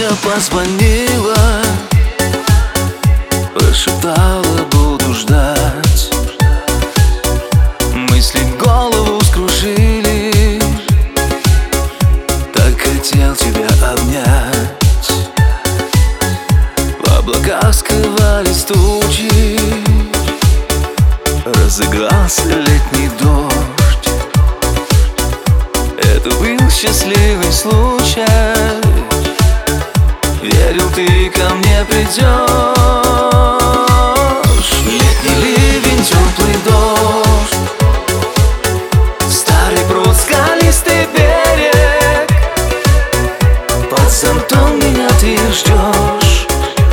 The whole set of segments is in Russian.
мне позвонила, прошептала: буду ждать. Мысли голову скружили, так хотел тебя обнять. В облаках скрывались тучи, разыгрался летний дождь. Это был счастливый случай, верил, ты ко мне придешь. Летний ливень, теплый дождь, старый пруд, скалистый берег. Под зонтом меня ты ждешь.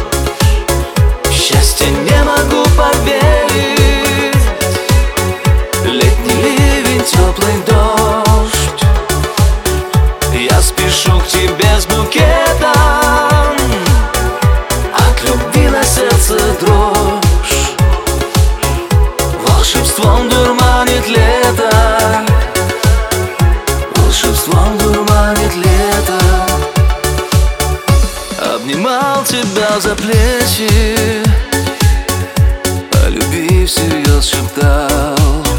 Счастье не могу поверить. Летний ливень, теплый дождь, я спешу к тебе с букетом. От любви на сердце дрожь, волшебством дурманит лето, волшебством дурманит лето. Обнимал тебя за плечи, о любви всерьез шептал.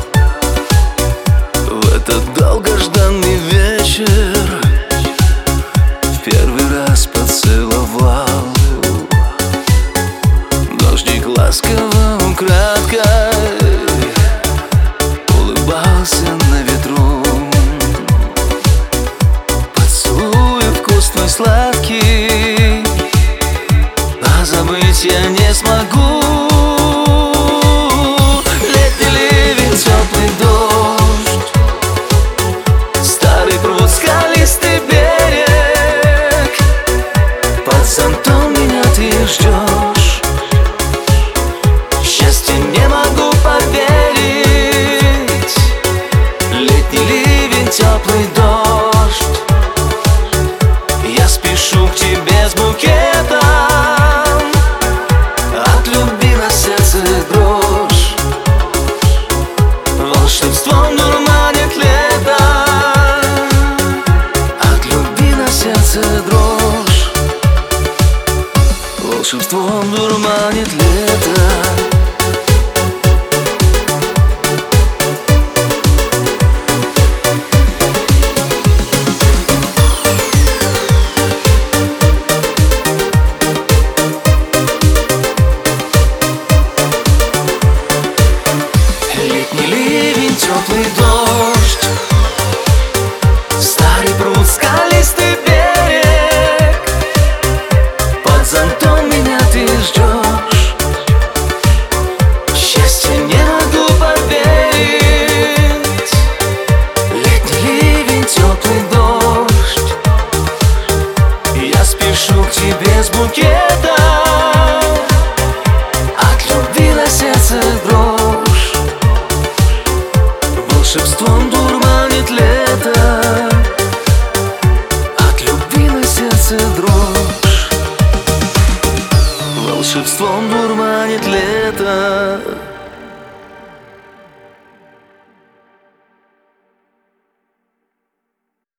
В этот долгожданный вечер в первый раз поцеловал. Дождик ласково украдкой улыбался на ветру. Поцелуй вкусный, сладкий, а забыть я не смогу. Летний ливень, теплый дождь, старый пруд, скалистый берег. Под зонтом меня ты ждешь. Счастье не могу поверить. Летний ливень, теплый дождь, я спешу к тебе с букетом. От любви на сердце дрожь, волшебством дурманит лето. От любви на сердце дрожь, волшебством дурманит лето. Теплый дождь, старый пруд, скалистый берег. Под зонтом меня ты ждешь. Счастье не могу поверить. Летний ливень, теплый дождь, я спешу к тебе с букетом. От любви на сердце дрожь, волшебством